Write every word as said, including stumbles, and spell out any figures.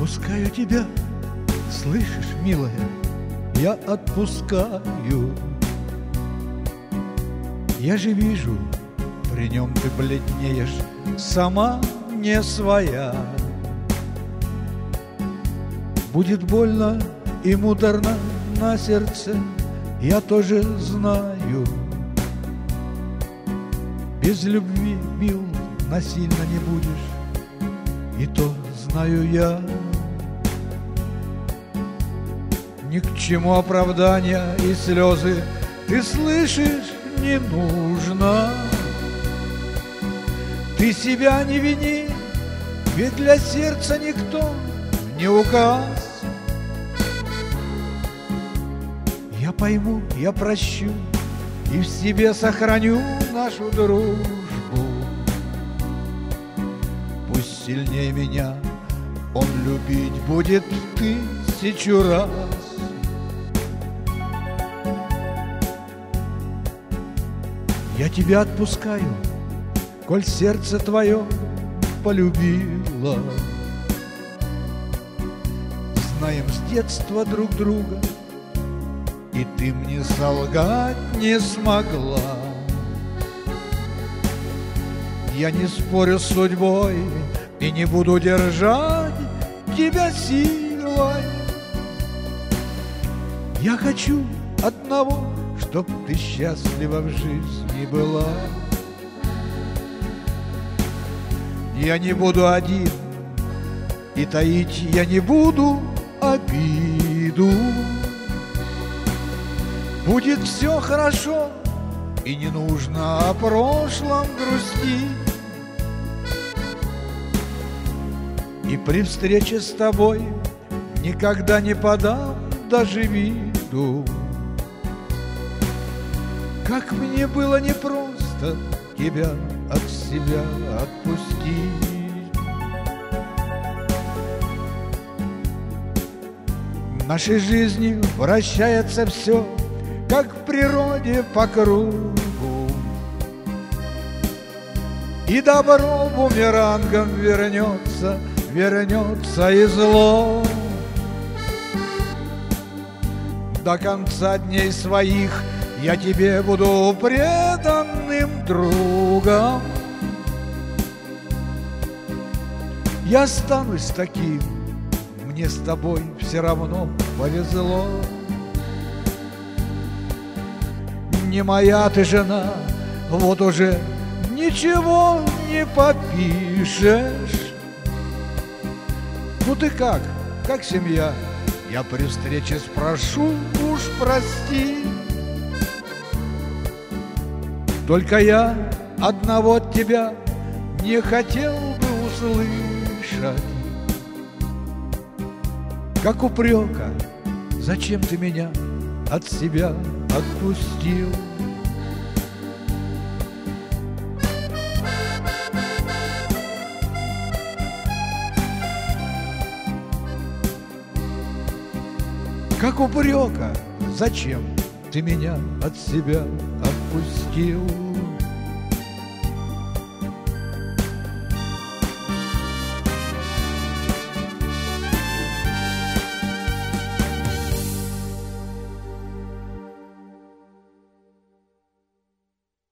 Отпускаю тебя, слышишь, милая, я отпускаю. Я же вижу, при нем ты бледнеешь, сама не своя. Будет больно и муторно на сердце, я тоже знаю. Без любви, мил, насильно не будешь, и то знаю я. Ни к чему оправдания и слезы, ты слышишь, не нужно. Ты себя не вини, ведь для сердца никто не указ. Я пойму, я прощу и в себе сохраню нашу дружбу. Пусть сильнее меня он любить будет тысячу раз. Я тебя отпускаю, коль сердце твое полюбило. Знаем с детства друг друга, и ты мне солгать не смогла. Я не спорю с судьбой и не буду держать тебя силой. Я хочу одного, чтоб ты счастлива в жизни была. Я не буду один, и таить я не буду обиду. Будет все хорошо, и не нужно о прошлом грустить. И при встрече с тобой никогда не подам даже виду. Как мне было непросто тебя от себя отпустить. В нашей жизни вращается все, как в природе по кругу. И добро бумерангом вернется, вернется и зло. До конца дней своих я тебе буду преданным другом. Я останусь таким, мне с тобой все равно повезло. Не моя ты жена, вот уже ничего не попишешь. Ну ты как, как семья? Я при встрече спрошу, уж прости. Только я одного от тебя не хотел бы услышать. Как упрека, зачем ты меня от себя отпустил? Как упрека, зачем ты меня от себя отпустил?